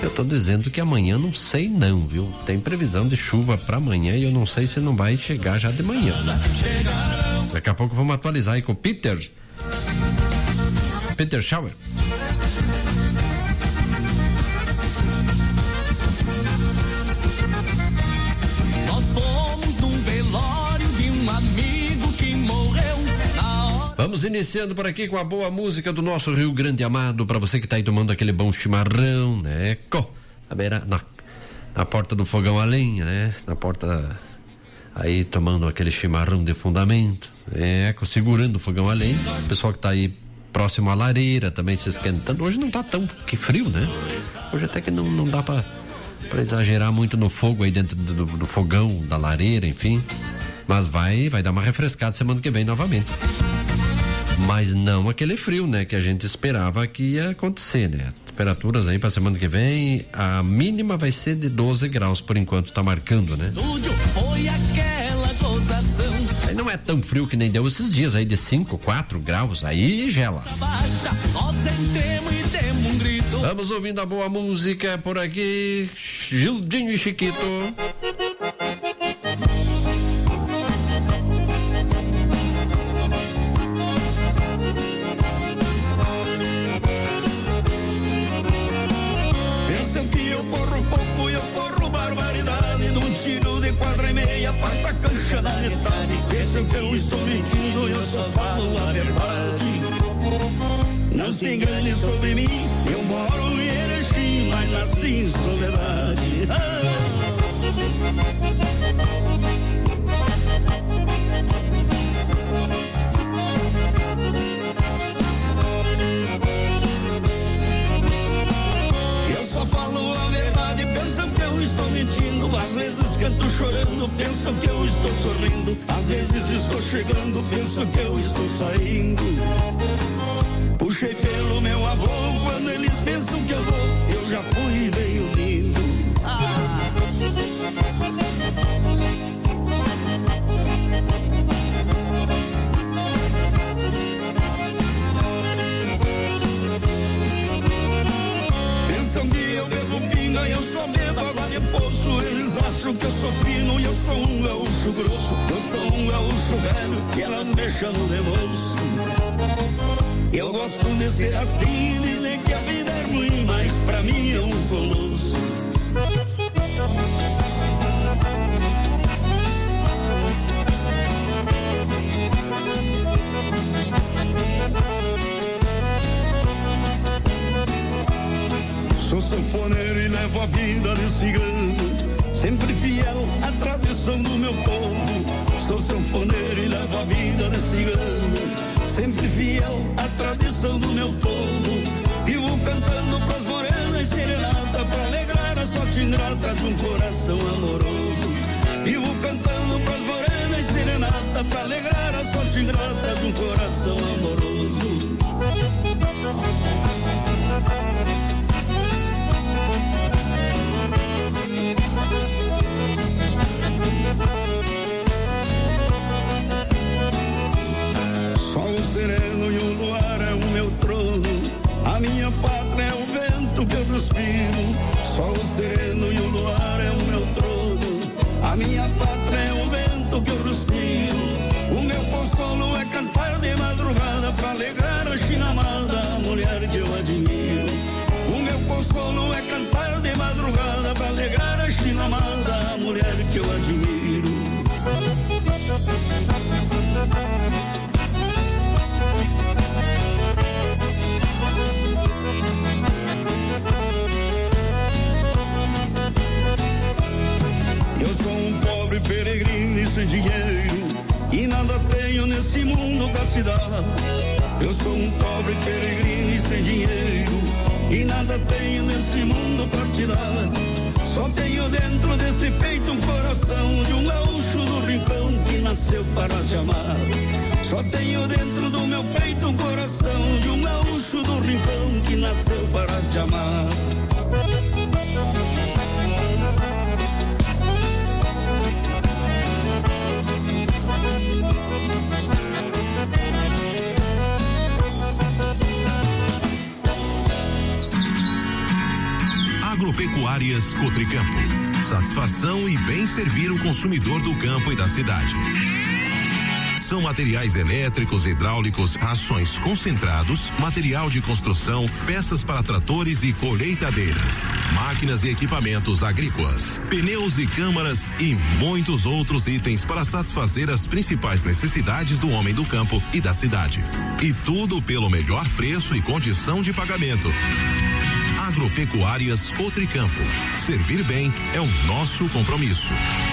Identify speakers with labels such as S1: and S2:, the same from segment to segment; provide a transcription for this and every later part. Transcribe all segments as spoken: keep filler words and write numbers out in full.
S1: Eu tô dizendo que amanhã não sei não, viu? Tem previsão de chuva para amanhã e eu não sei se não vai chegar já de manhã. Daqui a pouco vamos atualizar aí com o Peter. Peter Schauer.
S2: Nós fomos num velório de um amigo que morreu na hora.
S1: Vamos iniciando por aqui com a boa música do nosso Rio Grande amado, para você que tá aí tomando aquele bom chimarrão, né? Co, na, beira, na, na porta do fogão a lenha, né? Na porta aí tomando aquele chimarrão de fundamento, é, segurando o fogão a lenha. O pessoal que tá aí próximo à lareira também se esquentando. Hoje não tá tão que frio, né? Hoje até que não, não dá pra, pra exagerar muito no fogo aí dentro do, do, do fogão, da lareira, enfim. Mas vai, vai dar uma refrescada semana que vem novamente. Mas não aquele frio, né? Que a gente esperava que ia acontecer, né? Temperaturas aí pra semana que vem, a mínima vai ser de doze graus por enquanto, tá marcando, né?
S2: Foi aquela gozação.
S1: Aí não é tão frio que nem deu esses dias aí de cinco, quatro graus, aí gela.
S2: Baixa, nós entremos e demos um grito.
S1: Vamos ouvindo a boa música por aqui, Gildinho e Chiquito.
S2: Parta a cancha da metade. Pensam que eu estou mentindo, eu só falo a verdade. Não se engane sobre mim, eu moro em Erechim, mas nasci em Soledade. Ah. Eu só falo a verdade, pensam que eu estou mentindo. Às vezes canto chorando, pensam que eu estou sorrindo. Às vezes estou chegando, pensam que eu estou saindo. Puxei pelo meu avô, quando eles pensam que eu vou, eu já fui bem unido. Ah. Pensam que eu bebo pinga e eu só bebo água de poço. Eles acham que eu sou fino e eu sou um gaúcho grosso. Eu sou um gaúcho velho e elas me chamam de moço. Eu gosto de ser assim, dizem que a vida é ruim, mas pra mim é um colosso. Sou sanfoneiro e levo a vida de cigano, sempre fiel à tradição do meu povo. Sou sanfoneiro e levo a vida de cigano, sempre fiel à tradição do meu povo. Vivo cantando pras morenas e serenata, pra alegrar a sorte ingrata de um coração amoroso. Vivo cantando pras morenas e serenata, pra alegrar a sorte ingrata de um coração amoroso. Sol sereno e o luar é o meu trono, a minha pátria é o vento que eu respiro. Sol sereno e o luar é o meu trono, a minha pátria é o vento que eu respiro. O meu consolo é cantar de madrugada pra alegrar a chinamada, a mulher que eu admiro. O meu consolo é cantar de madrugada pra alegrar a chinamada, a mulher que eu admiro. Eu sou um pobre peregrino e sem dinheiro, e nada tenho nesse mundo pra te dar. Eu sou um pobre peregrino e sem dinheiro, e nada tenho nesse mundo pra te dar. Só tenho dentro desse peito um coração de um gaúcho do rincão que nasceu para te amar. Só tenho dentro do meu peito um coração de um gaúcho do rincão que nasceu para te amar.
S3: Agropecuárias Cotricampo. Satisfação e bem servir o consumidor do campo e da cidade. São materiais elétricos, hidráulicos, rações concentrados, material de construção, peças para tratores e colheitadeiras, máquinas e equipamentos agrícolas, pneus e câmaras e muitos outros itens para satisfazer as principais necessidades do homem do campo e da cidade. E tudo pelo melhor preço e condição de pagamento. Agropecuárias Cotricampo. Servir bem é o nosso compromisso.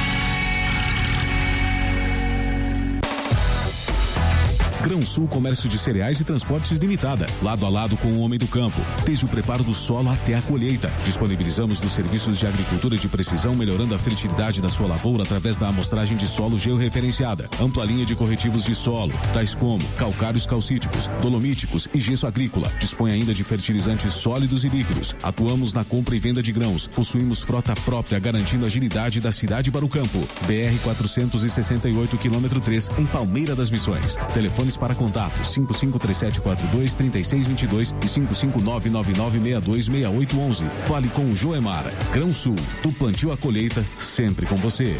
S4: Grão Sul Comércio de Cereais e Transportes Limitada, lado a lado com o homem do campo, desde o preparo do solo até a colheita. Disponibilizamos os serviços de agricultura de precisão, melhorando a fertilidade da sua lavoura através da amostragem de solo georreferenciada, ampla linha de corretivos de solo, tais como calcários calcíticos, dolomíticos e gesso agrícola. Dispõe ainda de fertilizantes sólidos e líquidos. Atuamos na compra e venda de grãos. Possuímos frota própria, garantindo a agilidade da cidade para o campo. B R quatrocentos e sessenta e oito, quilômetro três, em Palmeira das Missões. Telefones para contato cinco cinco três sete quatro dois, três seis dois dois e cinco cinco nove nove nove seis dois seis oito um um. Fale com o Joemar. Grão Sul, do plantio à colheita, sempre com você.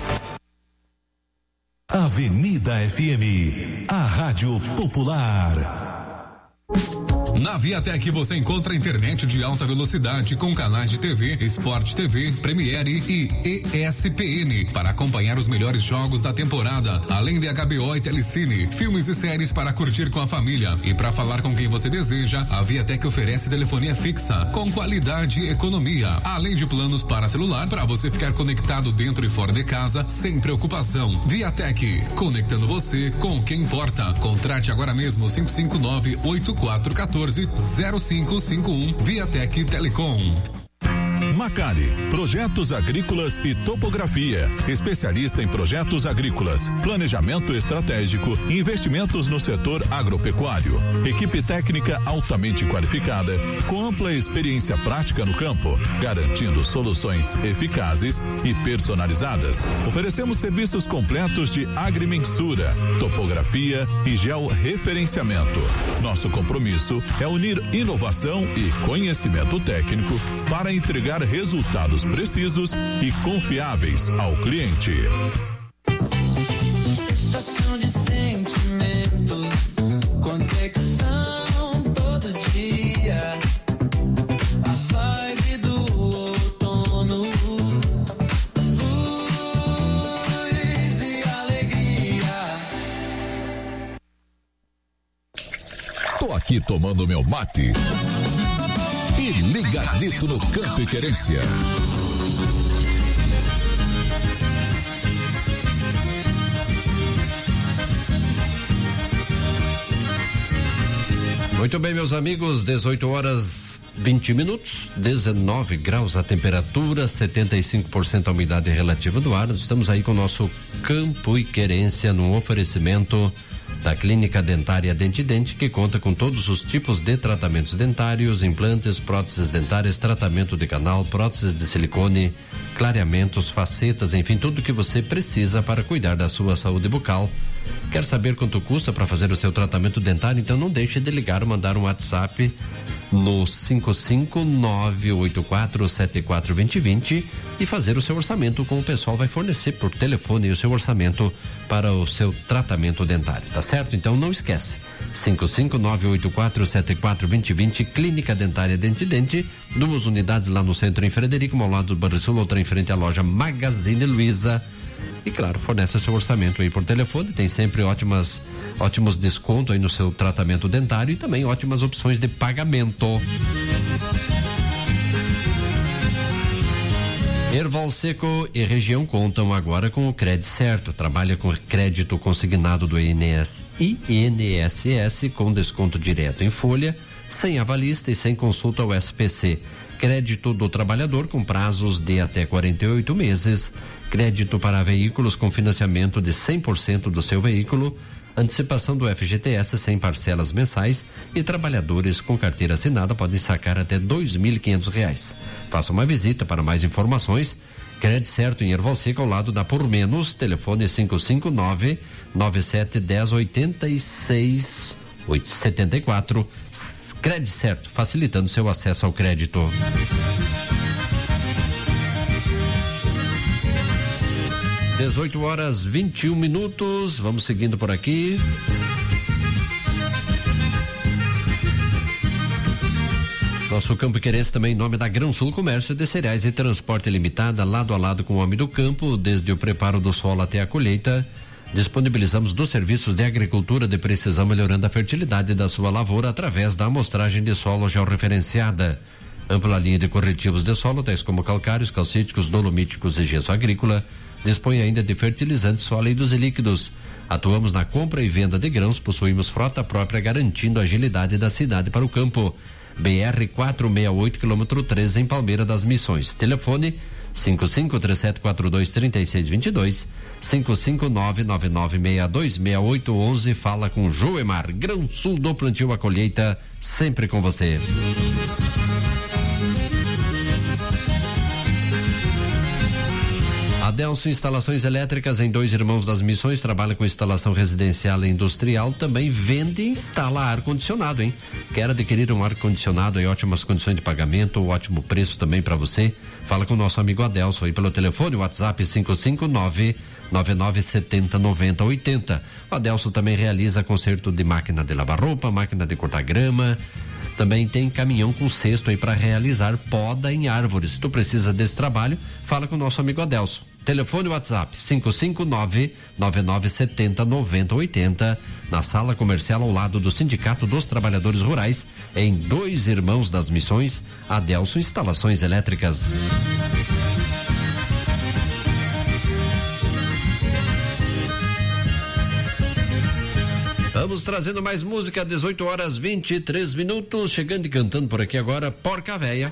S5: Avenida F M, a Rádio Popular.
S6: Na Viatec você encontra internet de alta velocidade com canais de T V, Sport T V, Premiere e E S P N para acompanhar os melhores jogos da temporada, além de H B O e Telecine, filmes e séries para curtir com a família. E para falar com quem você deseja, a Viatec oferece telefonia fixa com qualidade e economia, além de planos para celular para você ficar conectado dentro e fora de casa sem preocupação. Viatec, conectando você com quem importa. Contrate agora mesmo cinco cinco nove oito quatro um quatro zero cinco cinco um. Viatec Telecom.
S5: Macari, projetos agrícolas e topografia, especialista em projetos agrícolas, planejamento estratégico e investimentos no setor agropecuário. Equipe técnica altamente qualificada, com ampla experiência prática no campo, garantindo soluções eficazes e personalizadas. Oferecemos serviços completos de agrimensura, topografia e georreferenciamento. Nosso compromisso é unir inovação e conhecimento técnico para entregar resultados precisos e confiáveis ao cliente.
S7: Estação de sentimento, conexão todo dia. A vibe do outono, luz e alegria.
S5: Tô aqui tomando meu mate e ligadito no Campo e Querência.
S1: Muito bem, meus amigos, dezoito horas vinte minutos, dezenove graus a temperatura, setenta e cinco por cento a umidade relativa do ar. Estamos aí com o nosso Campo e Querência no oferecimento da Clínica Dentária Dentidente, que conta com todos os tipos de tratamentos dentários, implantes, próteses dentárias, tratamento de canal, próteses de silicone, clareamentos, facetas, enfim, tudo que você precisa para cuidar da sua saúde bucal. Quer saber quanto custa para fazer o seu tratamento dentário? Então não deixe de ligar ou mandar um WhatsApp no cinco cinco nove oito quatro sete quatro dois zero dois zero e fazer o seu orçamento com o pessoal vai fornecer por telefone o seu orçamento para o seu tratamento dentário, tá certo? Então não esquece, cinco cinco nove oito quatro sete quatro dois zero dois zero, Clínica Dentária Dentidente, duas unidades lá no centro em Frederico, ao lado do Banrisul, outra em frente à loja Magazine Luiza. E claro, fornece o seu orçamento aí por telefone, tem sempre ótimas, ótimos descontos aí no seu tratamento dentário e também ótimas opções de pagamento. Erval Seco e região contam agora com o Crédito Certo. Trabalha com crédito consignado do I N S I N S S com desconto direto em folha, sem avalista e sem consulta ao S P C. Crédito do trabalhador com prazos de até quarenta e oito meses. Crédito para veículos com financiamento de cem por cento do seu veículo. Antecipação do F G T S sem parcelas mensais e trabalhadores com carteira assinada podem sacar até dois mil e quinhentos reais. Faça uma visita para mais informações. Crédito Certo em Erval Seco, ao lado da Por Menos, telefone cinco cinco nove nove sete um zero oito seis sete quatro. Crédito Certo, facilitando seu acesso ao crédito. dezoito horas vinte e um minutos. Vamos seguindo por aqui. Nosso Campo Querense também em nome da Grão Sul Comércio de Cereais e Transporte Limitada, lado a lado com o homem do campo, desde o preparo do solo até a colheita. Disponibilizamos dos serviços de agricultura de precisão, melhorando a fertilidade da sua lavoura através da amostragem de solo georreferenciada. Ampla linha de corretivos de solo, tais como calcários, calcíticos, dolomíticos e gesso agrícola. Dispõe ainda de fertilizantes sólidos e líquidos. Atuamos na compra e venda de grãos, possuímos frota própria, garantindo a agilidade da cidade para o campo. B R quatrocentos e sessenta e oito, quilômetro treze, em Palmeira das Missões. Telefone cinco cinco três sete quatro dois três seis dois dois, cinco cinco nove nove nove seis dois seis oito um um. Fala com Joemar. Grão Sul, do plantio à colheita, sempre com você. Adelso Instalações Elétricas, em Dois Irmãos das Missões, trabalha com instalação residencial e industrial, também vende e instala ar-condicionado, hein? Quer adquirir um ar-condicionado em ótimas condições de pagamento, ou ótimo preço também para você? Fala com o nosso amigo Adelso aí pelo telefone, WhatsApp cinco cinco nove nove nove sete zero nove zero oito zero. O Adelso também realiza conserto de máquina de lavar roupa, máquina de cortar grama. Também tem caminhão com cesto aí para realizar poda em árvores. Se tu precisa desse trabalho, fala com o nosso amigo Adelso. Telefone WhatsApp cinco cinco nove nove nove sete zero nove zero oito zero, na sala comercial ao lado do Sindicato dos Trabalhadores Rurais, em Dois Irmãos das Missões. Adelso Instalações Elétricas. Vamos trazendo mais música, dezoito horas vinte e três minutos, chegando e cantando por aqui agora, Porca Véia.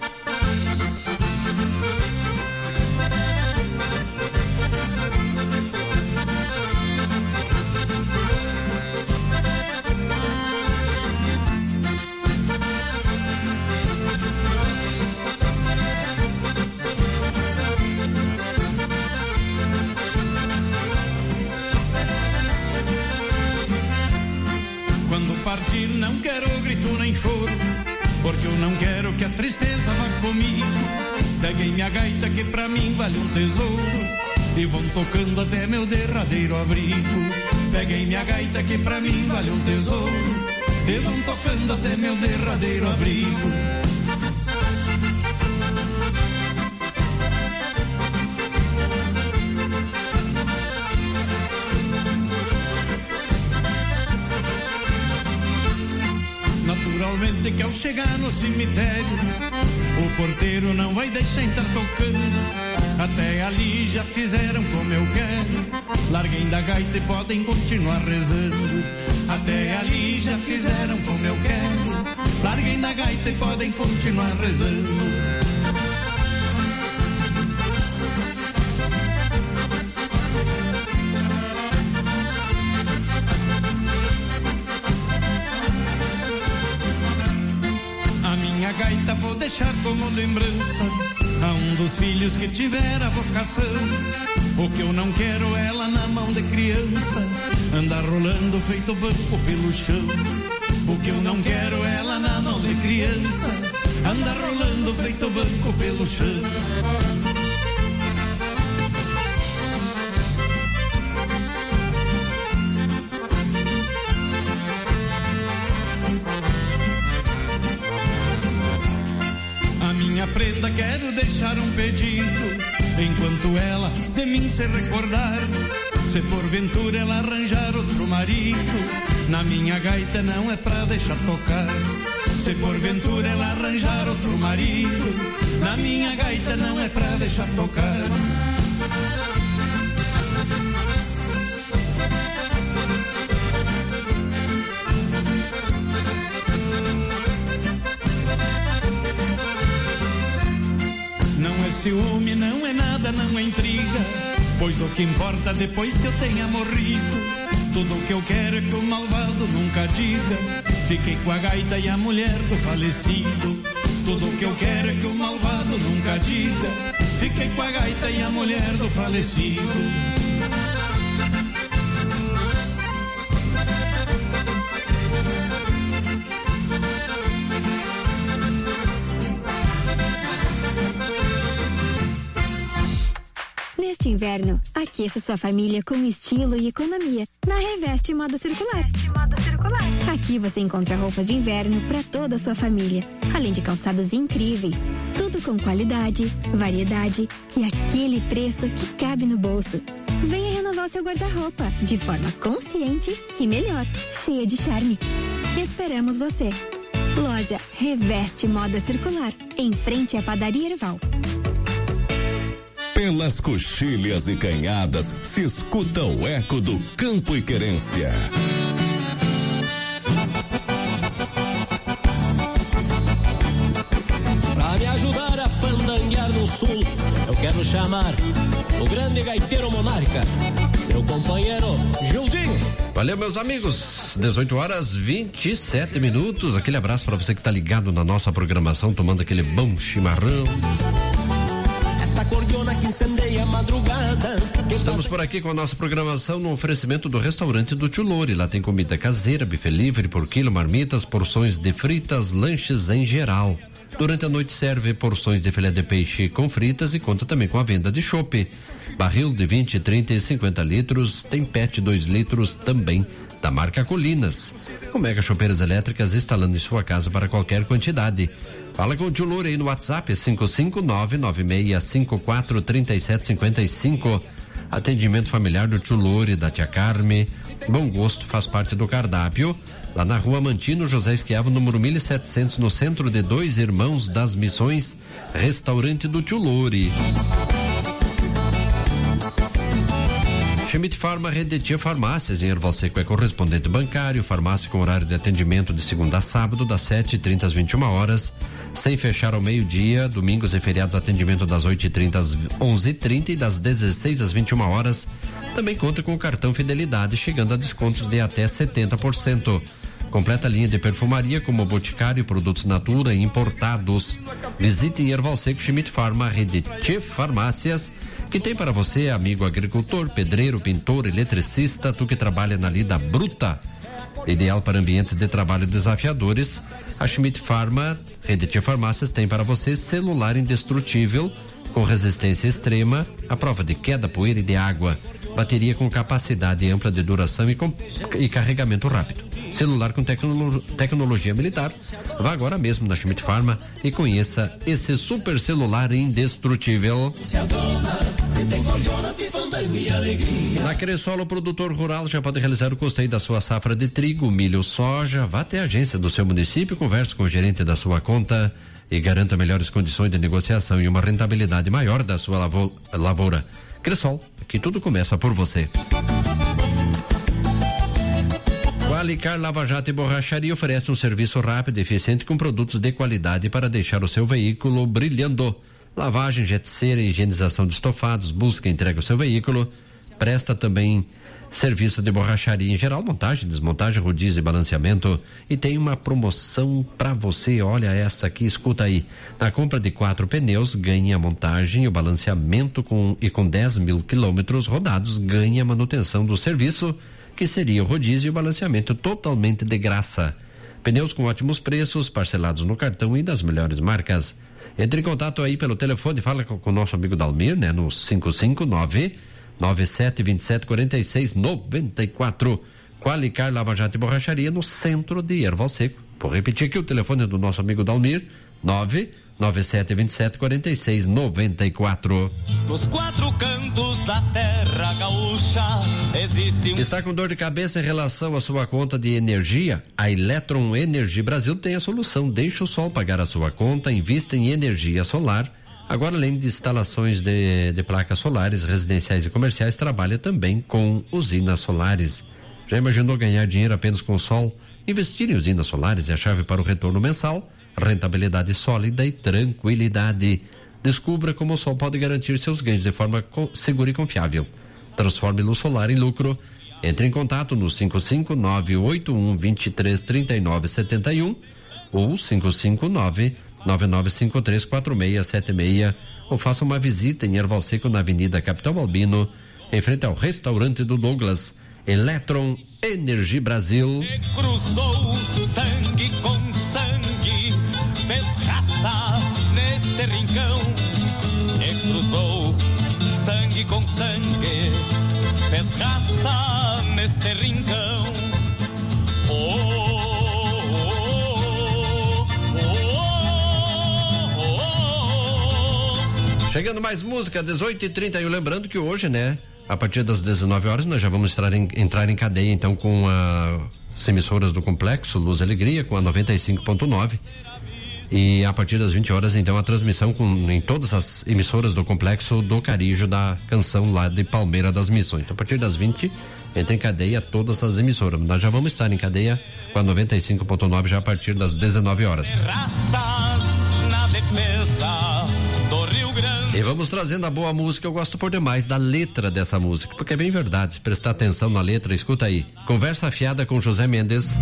S2: Partir não quero grito nem choro, porque eu não quero que a tristeza vá comigo. Peguei minha gaita que pra mim vale um tesouro, e vão tocando até meu derradeiro abrigo. Peguei minha gaita que pra mim vale um tesouro, e vão tocando até meu derradeiro abrigo. Naturalmente que ao chegar no cemitério, o porteiro não vai deixar estar tocando. Até ali já fizeram como eu quero, larguem da gaita e podem continuar rezando. Até ali já fizeram como eu quero, larguem da gaita e podem continuar rezando. Minha gaita vou deixar como lembrança a um dos filhos que tiver a vocação. O que eu não quero é ela na mão de criança, andar rolando feito banco pelo chão. O que eu não quero é ela na mão de criança, andar rolando feito banco pelo chão. Minha prenda quero deixar um pedido, enquanto ela de mim se recordar. Se porventura ela arranjar outro marido, na minha gaita não é pra deixar tocar. Se porventura ela arranjar outro marido, na minha gaita não é pra deixar tocar. Não é ciúme, não é nada, não é intriga, pois o que importa depois que eu tenha morrido. Tudo o que eu quero é que o malvado nunca diga, fiquei com a gaita e a mulher do falecido. Tudo o que eu quero é que o malvado nunca diga, fiquei com a gaita e a mulher do falecido.
S8: Neste inverno, aqueça sua família com estilo e economia na Reveste Moda Circular. Aqui você encontra roupas de inverno para toda a sua família, além de calçados incríveis. Tudo com qualidade, variedade e aquele preço que cabe no bolso. Venha renovar o seu guarda-roupa de forma consciente e melhor, cheia de charme. Esperamos você. Loja Reveste Moda Circular, em frente à Padaria Erval.
S9: Pelas coxilhas e canhadas se escuta o eco do campo e querência.
S10: Pra me ajudar a fandanguear no sul, eu quero chamar o grande gaiteiro monarca, meu companheiro Gildinho.
S1: Valeu, meus amigos. dezoito horas vinte e sete minutos. Aquele abraço para você que tá ligado na nossa programação, tomando aquele bom chimarrão.
S10: Essa cordiona que incendeia a madrugada.
S1: Estamos por aqui com a nossa programação no oferecimento do restaurante do Tio Lore. Lá tem comida caseira, buffet livre por quilo, marmitas, porções de fritas, lanches em geral. Durante a noite serve porções de filé de peixe com fritas e conta também com a venda de chopp. Barril de vinte, trinta e cinquenta litros, tem pet dois litros também, da marca Colinas. Com mega chopeiras elétricas instalando em sua casa para qualquer quantidade. Fala com o Tio Lore aí no WhatsApp, cinco cinco nove nove seis cinco quatro três sete cinco cinco. Atendimento familiar do Tio Lore, da tia Carme. Bom gosto faz parte do cardápio. Lá na rua Mantino José Esquiavo, número mil e setecentos, no centro de Dois Irmãos das Missões, restaurante do Tio Lore. Schmidt Farma Redetia Farmácias, em Erval Seco é correspondente bancário, farmácia com horário de atendimento de segunda a sábado, das sete e trinta às vinte e uma horas, sem fechar ao meio-dia, domingos e feriados atendimento das oito e trinta às onze e trinta e das dezesseis às vinte e uma horas. Também conta com o cartão Fidelidade, chegando a descontos de até setenta por cento. Completa linha de perfumaria como Boticário, produtos Natura e importados. Visite em Erval Seco Schmidt Farma Redetia Farmácias, que tem para você, amigo agricultor, pedreiro, pintor, eletricista, tu que trabalha na lida bruta. Ideal para ambientes de trabalho desafiadores. A Schmidt Farma Redetia Farmácias tem para você celular indestrutível com resistência extrema, à prova de queda, poeira e de água. Bateria com capacidade ampla de duração e, com, e carregamento rápido. Celular com tecnolo, tecnologia militar. Vá agora mesmo na Schmidt Farma e conheça esse super celular indestrutível. Na Cressol, o produtor rural já pode realizar o custeio da sua safra de trigo, milho, soja. Vá até a agência do seu município, converse com o gerente da sua conta e garanta melhores condições de negociação e uma rentabilidade maior da sua lavo, lavoura. Cressol, aqui tudo começa por você. Qualicar Lava Jato e Borracharia oferece um serviço rápido e eficiente com produtos de qualidade para deixar o seu veículo brilhando. Lavagem, jet cera, higienização de estofados, busca e entrega o seu veículo. Presta também serviço de borracharia em geral, montagem, desmontagem, rodízio e balanceamento. E tem uma promoção para você, olha essa aqui, escuta aí. Na compra de quatro pneus, ganha a montagem e o balanceamento com, e com dez mil quilômetros rodados, ganha a manutenção do serviço, que seria o rodízio e o balanceamento totalmente de graça. Pneus com ótimos preços, parcelados no cartão e das melhores marcas. Entre em contato aí pelo telefone, fala com o nosso amigo Dalmir, né? No cinco cinco nove nove sete dois sete quatro seis nove quatro. Qualicar Lava Jato e Borracharia no centro de Erval Seco. Vou repetir aqui o telefone do nosso amigo Dalmir, nove nove sete dois sete quatro seis nove quatro.
S7: Nos quatro cantos da terra gaúcha existe um...
S1: Está com dor de cabeça em relação à sua conta de energia? A Electron Energy Brasil tem a solução. Deixa o sol pagar a sua conta, invista em energia solar. Agora, além de instalações de, de placas solares residenciais e comerciais, trabalha também com usinas solares. Já imaginou ganhar dinheiro apenas com o sol? Investir em usinas solares é a chave para o retorno mensal, rentabilidade sólida e tranquilidade. Descubra como o sol pode garantir seus ganhos de forma segura e confiável. Transforme luz solar em lucro. Entre em contato no cinco cinco nove oito um dois três três nove sete um ou cinco cinco nove nove nove cinco três quatro seis sete seis ou faça uma visita em Erval Seco na Avenida Capitão Balbino, em frente ao restaurante do Douglas. Electron Energy Brasil.
S7: E cruzou sangue com sangue, fez raça neste rincão. E cruzou sangue sangue com sangue fez raça neste rincão. Oh, oh, oh, oh, oh.
S1: Chegando mais música, dezoito e trinta e um, lembrando que hoje, né, a partir das dezenove horas nós já vamos entrar em, entrar em cadeia então com as emissoras do Complexo Luz e Alegria, com a noventa e cinco ponto nove. E a partir das vinte horas, então, a transmissão com, em todas as emissoras do Complexo do Carijo, da canção lá de Palmeira das Missões. Então, a partir das vinte, entra em cadeia todas as emissoras. Nós já vamos estar em cadeia com a noventa e cinco ponto nove já a partir das dezenove horas.
S7: Na defesa do Rio Grande.
S1: E vamos trazendo a boa música. Eu gosto por demais da letra dessa música, porque é bem verdade. Se prestar atenção na letra, escuta aí. Conversa afiada com José Mendes.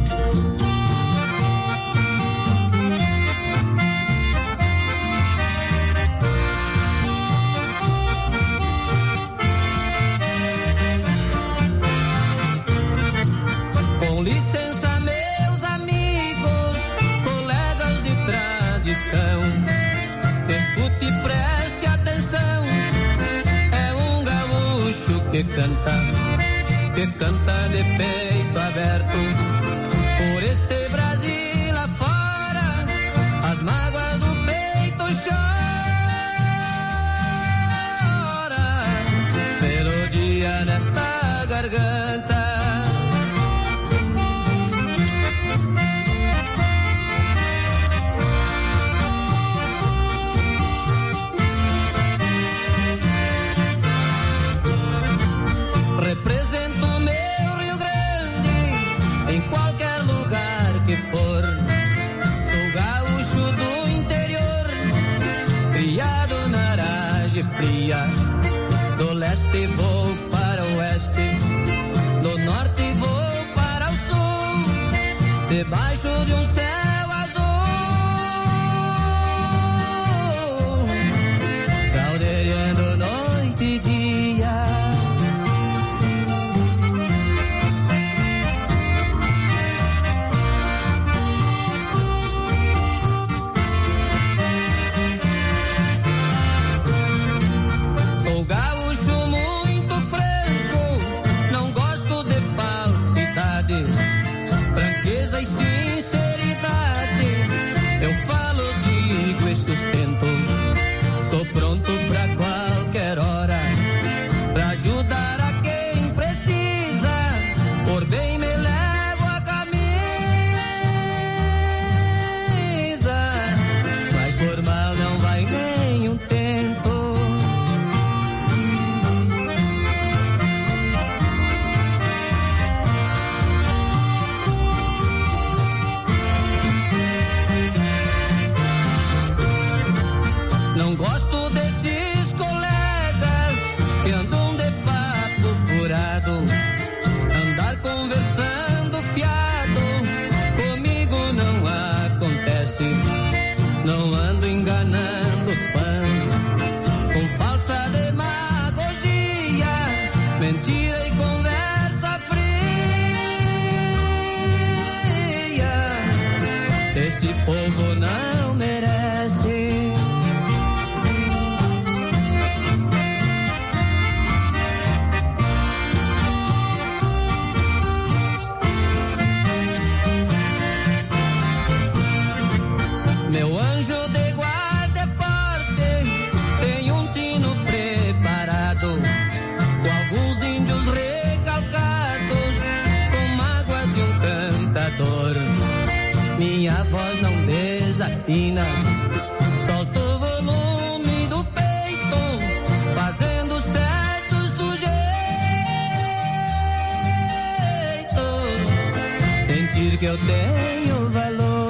S11: Com licença, meus amigos, colegas de tradição, escute e preste atenção. É um gaúcho que canta, que canta de peito aberto por este Brasil afora, as mágoas do peito chora, melodia nesta garganta. Represento meu Rio Grande em qualquer lugar que for. Sou gaúcho do interior, criado na laje fria. Do leste vou para o oeste, do norte vou para o sul, debaixo de um céu azul, caldeirando noite e dia. Franqueza e sinceridade, eu falo, digo e sustento. Sou pronto pra qualquer hora, pra ajudar a quem precisa. Por bem me levo a camisa, mas por mal não vai nenhum tempo. Não gosto desses colegas que andam de papo furado, andar conversando fiado, comigo não acontece. Não ando enganando os fãs com falsa demagogia, mentira e conversa fria. Este povo não merece. Meu anjo de guarda é forte, tem um tino preparado, com alguns índios recalcados, com mágoa de um cantador. Minha voz não desafina, solta o volume do peito, fazendo certos sujeitos sentir que eu tenho valor.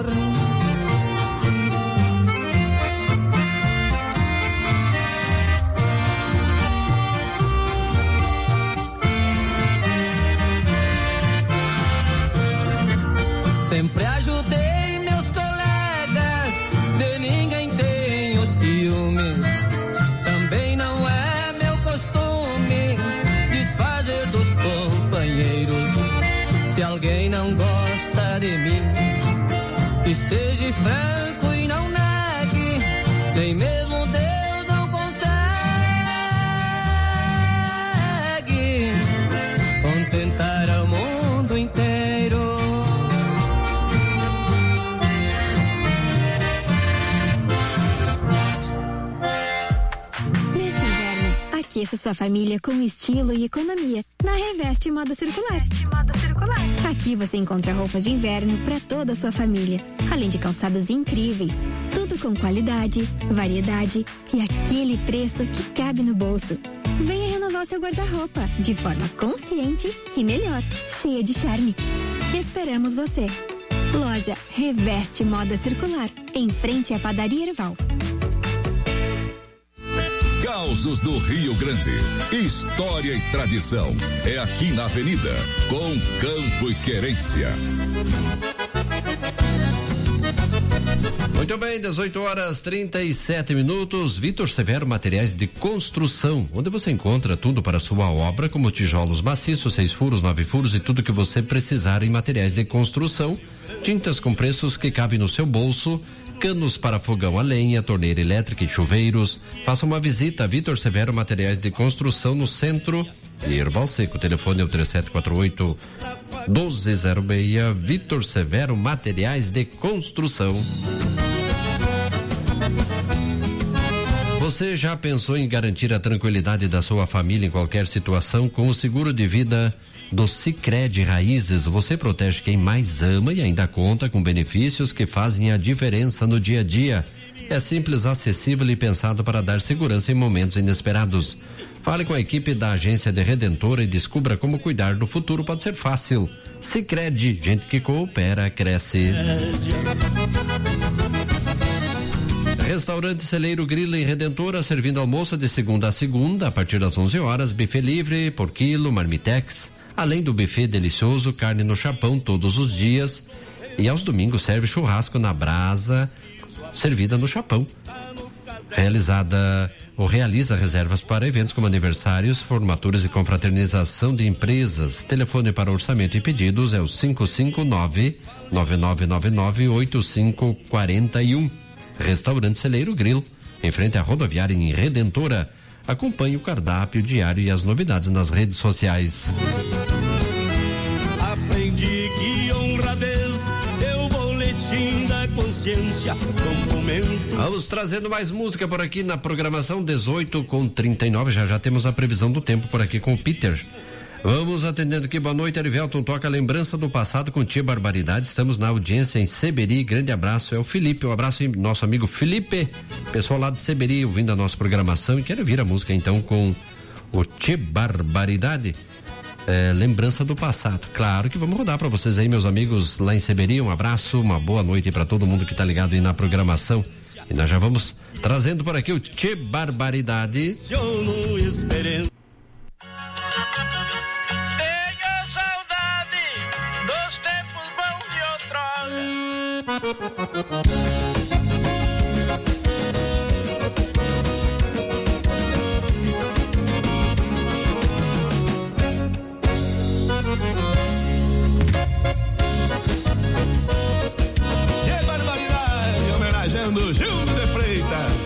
S11: Sempre ajudei meus colegas, de ninguém tenho ciúme. Também não é meu costume desfazer dos companheiros. Se alguém não gosta de mim, que seja franco e não negue, nem mesmo Deus não consegue
S8: Aqueça sua família com estilo e economia na Reveste Moda Circular. Aqui você encontra roupas de inverno para toda a sua família, além de calçados incríveis. Tudo com qualidade, variedade e aquele preço que cabe no bolso. Venha renovar seu guarda-roupa de forma consciente e melhor, cheia de charme. Esperamos você. Loja Reveste Moda Circular, em frente à Padaria Erval.
S9: Causos do Rio Grande. História e tradição. É aqui na Avenida, com Campo e Querência.
S1: Muito bem, dezoito horas trinta e sete minutos. Vitor Severo Materiais de Construção, onde você encontra tudo para a sua obra, como tijolos maciços, seis furos, nove furos e tudo que você precisar em materiais de construção. Tintas com preços que cabem no seu bolso, canos para fogão a lenha, torneira elétrica e chuveiros. Faça uma visita a Vitor Severo Materiais de Construção no centro e Erval Seco. O telefone é o três sete quatro oito, um dois zero seis. Vitor Severo Materiais de Construção. Você já pensou em garantir a tranquilidade da sua família em qualquer situação? Com o seguro de vida do Sicredi Raízes, você protege quem mais ama e ainda conta com benefícios que fazem a diferença no dia a dia. É simples, acessível e pensado para dar segurança em momentos inesperados. Fale com a equipe da agência de Redentora e descubra como cuidar do futuro. Pode ser fácil. Sicredi, gente que coopera, cresce. Restaurante Celeiro Grilo em Redentora, servindo almoço de segunda a segunda, a partir das onze horas, buffet livre por quilo, marmitex, além do buffet delicioso, carne no chapão todos os dias, e aos domingos serve churrasco na brasa, servida no chapão. Realizada ou realiza reservas para eventos como aniversários, formaturas e confraternização de empresas. Telefone para orçamento e pedidos é o cinco cinco nove, nove nove nove nove, oito cinco quatro um. Restaurante Celeiro Grilo, em frente à rodoviária em Redentora. Acompanhe o cardápio diário e as novidades nas redes sociais.
S2: Aprendi que honradez é o boletim da consciência. Documento.
S1: Vamos trazendo mais música por aqui na programação, dezoito com trinta e nove. Já já temos a previsão do tempo por aqui com o Peter. Vamos atendendo aqui, boa noite, Arivelton, toca Lembrança do Passado com Tia Barbaridade. Estamos na audiência em Seberi, grande abraço, é o Felipe, um abraço aí, nosso amigo Felipe, pessoal lá de Seberi ouvindo a nossa programação e quer ouvir a música então com o Tia Barbaridade, é, Lembrança do Passado. Claro que vamos rodar para vocês aí, meus amigos lá em Seberi, um abraço, uma boa noite para todo mundo que tá ligado aí na programação e nós já vamos trazendo por aqui o Tia Barbaridade.
S2: Que barbaridade, homenageando Gil de Freitas.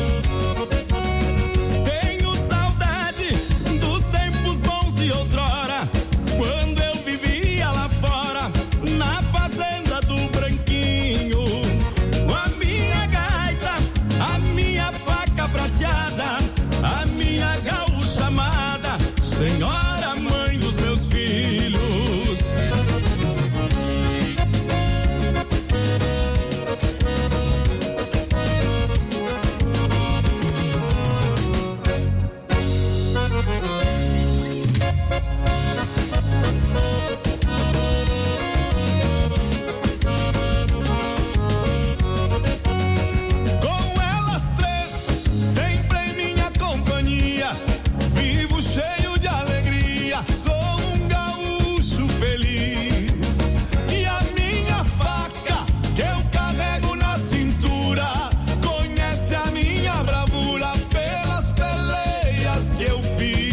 S2: Tenho saudade dos tempos bons de outrora, quando eu vivia lá fora, na fazenda do Branquinho, com a minha gaita, a minha faca prateada, a minha gaúcha amada, senhora mãe dos meus filhos. Com elas três, sempre em minha companhia, vivo cheio de alegria, sou um gaúcho feliz. E a minha faca, que eu carrego na cintura, conhece a minha bravura pelas peleias que eu fiz.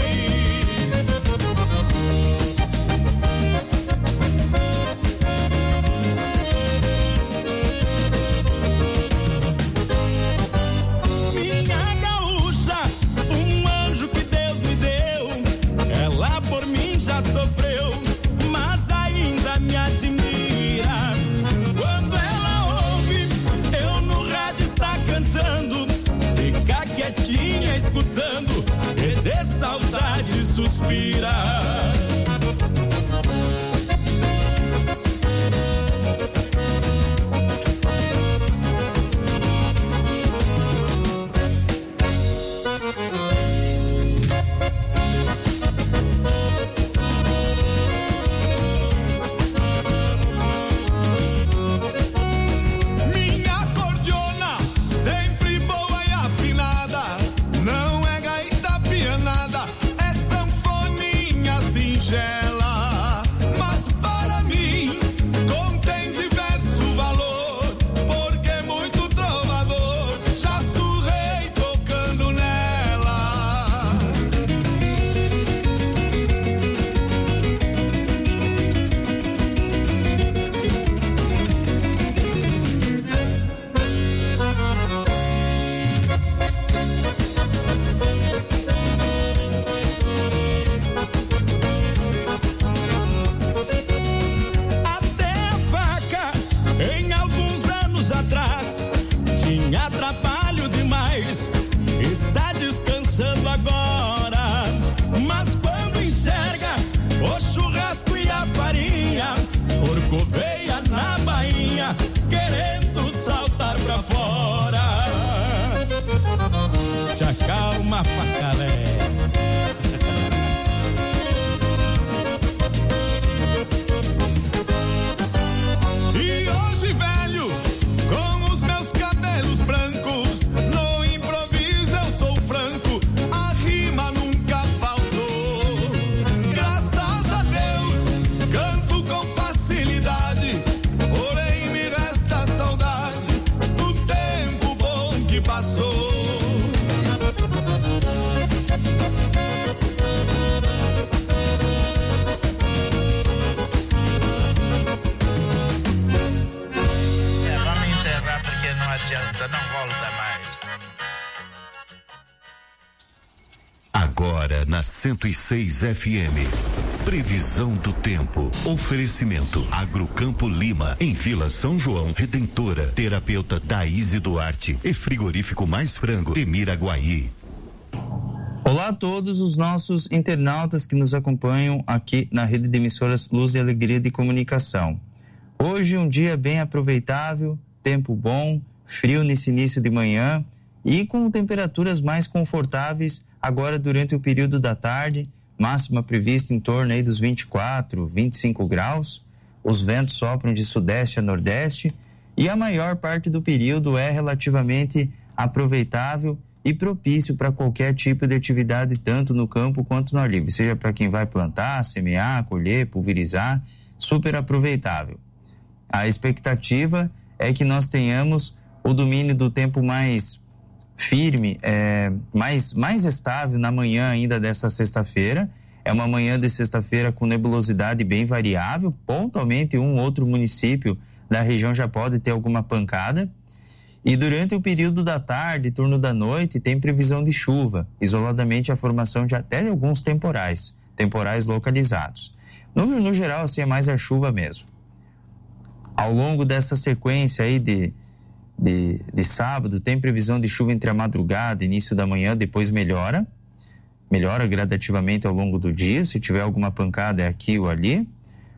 S2: Minha gaúcha, um anjo que Deus me deu, ela por mim já sofreu, mas ainda me admira. Quando ela ouve, eu no rádio está cantando, fica quietinha escutando, e desse
S12: saudade suspira. Corcoveia na bainha, querendo saltar pra fora. Te acalma, Pacalé. E hoje, velho, com os meus cabelos brancos, no improviso eu sou franco, a rima nunca faltou. Graças a Deus, canto com facilidade, porém me resta saudade do tempo bom que passou.
S13: É, vamos encerrar porque não adianta, não volta mais.
S14: Agora na cento e seis F M. Previsão do tempo. Oferecimento Agrocampo Lima, em Vila São João, Redentora, terapeuta Daíse Duarte e frigorífico Mais Frango de Miraguaí.
S15: Olá a todos os nossos internautas que nos acompanham aqui na rede de emissoras Luz e Alegria de Comunicação. Hoje um dia bem aproveitável, tempo bom, frio nesse início de manhã e com temperaturas mais confortáveis agora durante o período da tarde, máxima prevista em torno aí dos vinte e quatro, vinte e cinco graus. Os ventos sopram de sudeste a nordeste e a maior parte do período é relativamente aproveitável e propício para qualquer tipo de atividade, tanto no campo quanto no ar livre, seja para quem vai plantar, semear, colher, pulverizar, super aproveitável. A expectativa é que nós tenhamos o domínio do tempo mais firme, é, mais, mais estável na manhã ainda dessa sexta-feira. É uma manhã de sexta-feira com nebulosidade bem variável, pontualmente um outro município da região já pode ter alguma pancada. E durante o período da tarde, turno da noite, tem previsão de chuva, isoladamente a formação de até alguns temporais, temporais localizados. No, no geral, assim, é mais a chuva mesmo. Ao longo dessa sequência aí de, de, de sábado, tem previsão de chuva entre a madrugada e início da manhã, depois melhora, melhora gradativamente ao longo do dia, se tiver alguma pancada é aqui ou ali.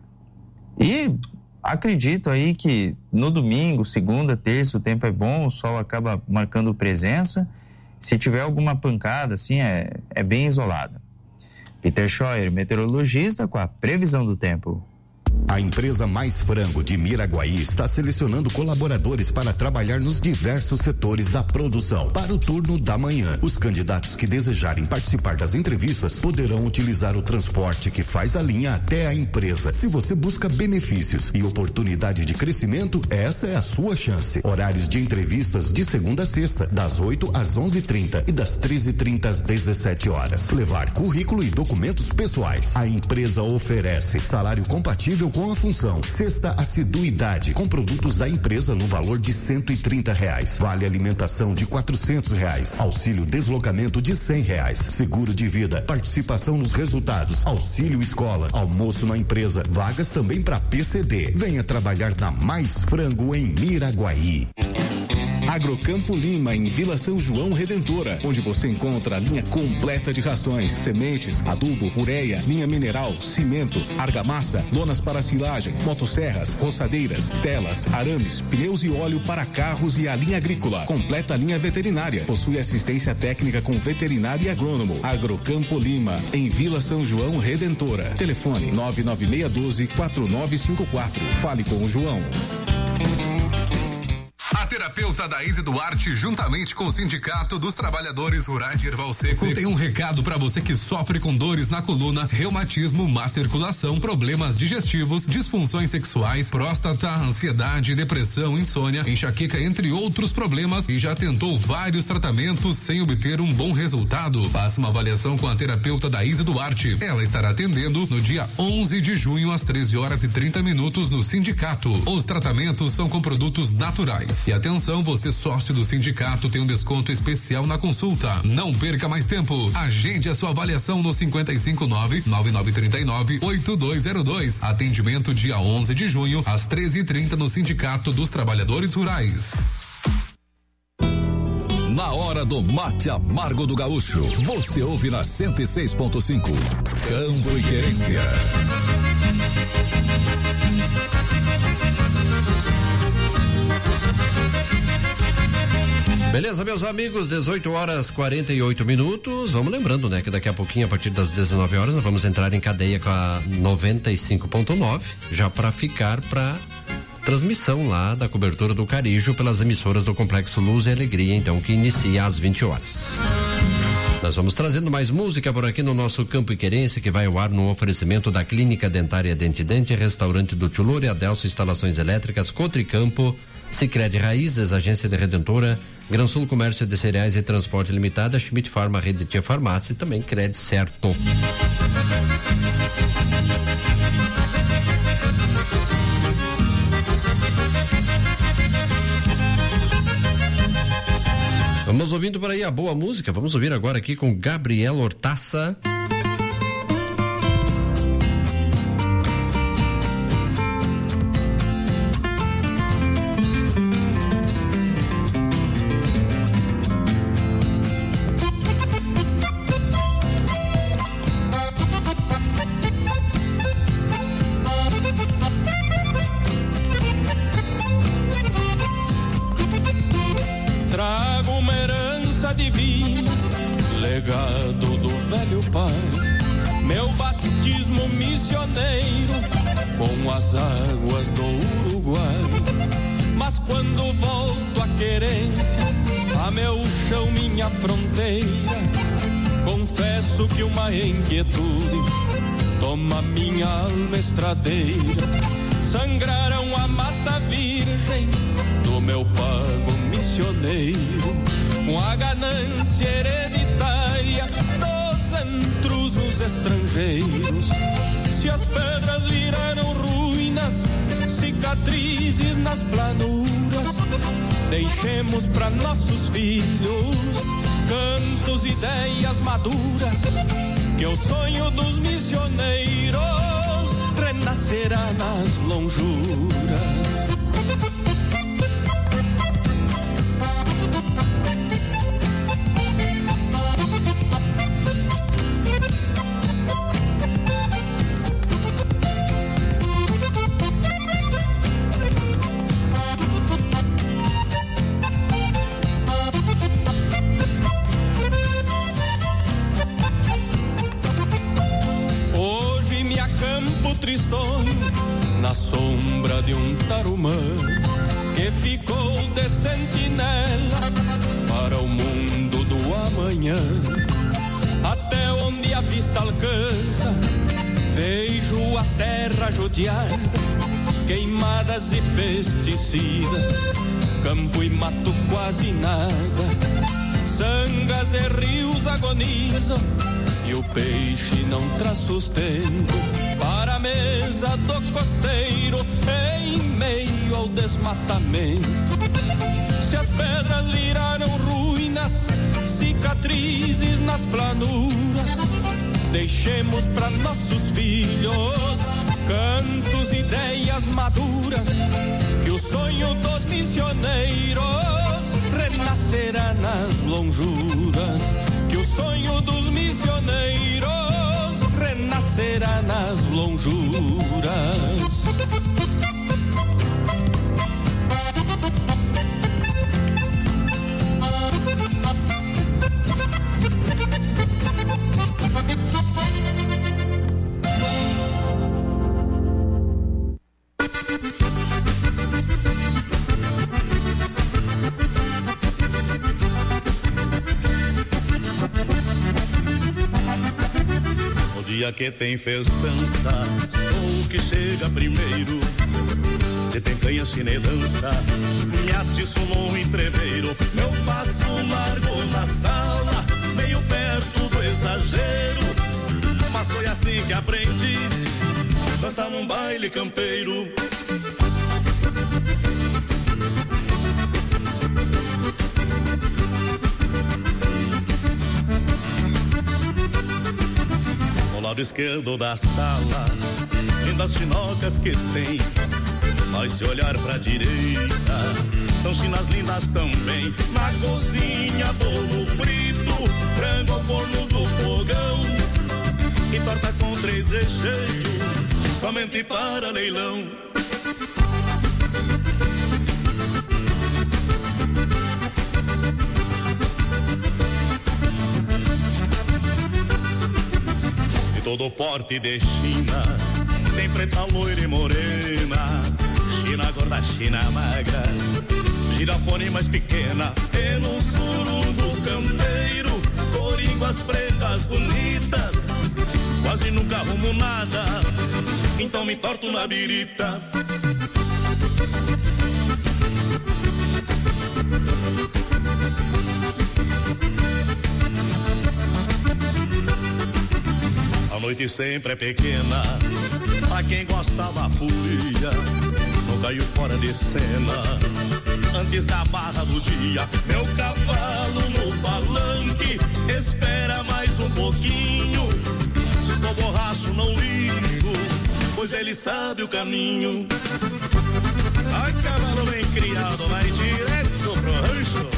S15: E acredito aí que no domingo, segunda, terça, o tempo é bom, o sol acaba marcando presença. Se tiver alguma pancada, assim, é, é bem isolada. Peter Scheuer, meteorologista, com a previsão do tempo.
S14: A empresa Mais Frango de Miraguaí está selecionando colaboradores para trabalhar nos diversos setores da produção para o turno da manhã. Os candidatos que desejarem participar das entrevistas poderão utilizar o transporte que faz a linha até a empresa. Se você busca benefícios e oportunidade de crescimento, essa é a sua chance. Horários de entrevistas de segunda a sexta, das oito às onze e trinta e das treze e trinta às dezessete horas. Levar currículo e documentos pessoais. A empresa oferece salário compatível com a função, sexta assiduidade com produtos da empresa no valor de cento e trinta reais, vale alimentação de quatrocentos reais, auxílio deslocamento de cem reais, seguro de vida, participação nos resultados, auxílio escola, almoço na empresa, vagas também para P C D. Venha trabalhar na Mais Frango em Miraguaí. A
S4: Agrocampo Lima, em Vila São João Redentora, onde você encontra a linha completa de rações, sementes, adubo, ureia, linha mineral, cimento, argamassa, lonas para silagem, motosserras, roçadeiras, telas, arames, pneus e óleo para carros e a linha agrícola. Completa a linha veterinária. Possui assistência técnica com veterinário e agrônomo. Agrocampo Lima, em Vila São João Redentora. Telefone nove nove seis um dois quatro nove cinco quatro. Fale com o João.
S6: A terapeuta Daíse Duarte, juntamente com o Sindicato dos Trabalhadores Rurais de Erval Seco, tem um recado para você que sofre com dores na coluna, reumatismo, má circulação, problemas digestivos, disfunções sexuais, próstata, ansiedade, depressão, insônia, enxaqueca, entre outros problemas, e já tentou vários tratamentos sem obter um bom resultado. Faça uma avaliação com a terapeuta Daíse Duarte. Ela estará atendendo no dia onze de junho às treze horas e trinta minutos no Sindicato. Os tratamentos são com produtos naturais. E atenção, você sócio do sindicato tem um desconto especial na consulta. Não perca mais tempo. Agende a sua avaliação no cinco cinco nove, nove nove três nove, oito dois zero dois. Atendimento dia onze de junho às treze e trinta no Sindicato dos Trabalhadores Rurais.
S9: Na hora do mate amargo do gaúcho, você ouve na cento e seis ponto cinco. Campo e Querência.
S1: Beleza, meus amigos, dezoito horas e quarenta e oito minutos. Vamos lembrando, né, que daqui a pouquinho, a partir das dezenove horas, nós vamos entrar em cadeia com a noventa e cinco ponto nove, já para ficar para transmissão lá da cobertura do Carijo pelas emissoras do Complexo Luz e Alegria, então, que inicia às vinte horas. Nós vamos trazendo mais música por aqui no nosso Campo e Querência, que vai ao ar no oferecimento da Clínica Dentária Dente Dente, Restaurante do Tchulur e Adelso Instalações Elétricas, Cotricampo, Sicredi Raízes, Agência de Redentora, Gran Sul Comércio de Cereais e Transporte Limitada, Schmidt Farma, Rede Tia Farmácia e também Cred Certo. Vamos ouvindo por aí a boa música. Vamos ouvir agora aqui com Gabriel Hortaça.
S16: As águas do Uruguai, mas quando volto à querência, a meu chão, minha fronteira, confesso que uma inquietude toma minha alma estradeira. Sangraram a mata virgem do meu pago missioneiro, com a ganância hereditária dos intrusos estrangeiros. Se as pedras viraram ruínas, cicatrizes nas planuras, deixemos para nossos filhos cantos, ideias maduras, que o sonho dos missioneiros renascerá nas lonjuras. Na sombra de um tarumã que ficou de sentinela para o mundo do amanhã. Até onde a vista alcança, vejo a terra judiada, queimadas e pesticidas, campo e mato quase nada. Sangas e rios agonizam e o peixe não traz sustento para a mesa do costeiro em meio ao desmatamento. Se as pedras viraram ruínas, cicatrizes nas planuras, deixemos para nossos filhos cantos, ideias maduras, que o sonho dos missioneiros renascerá nas lonjuras, que o sonho dos missioneiros renascerá nas lonjuras.
S2: Dia que tem festança, sou o que chega primeiro. Se tem canha, china e dança, me atiço no entreveiro. Meu passo largo na sala, meio perto do exagero. Mas foi assim que aprendi, dançar num baile campeiro. Lado esquerdo da sala, lindas chinocas que tem. Mas se olhar pra direita, são chinas lindas também. Na cozinha, bolo frito, frango ao forno do fogão e torta com três recheios, somente para leilão. Todo porte de China, tem preta, loira e morena, China gorda, China magra, girafone mais pequena, e num surungo campeiro, coringuas pretas bonitas, quase nunca arrumo nada, então me torto na birita. A noite sempre é pequena, pra quem gosta da folia, não caiu fora de cena, antes da barra do dia. Meu cavalo no palanque, espera mais um pouquinho, se estou borracho não ligo, pois ele sabe o caminho. Ai, cavalo bem criado, vai direto pro rancho.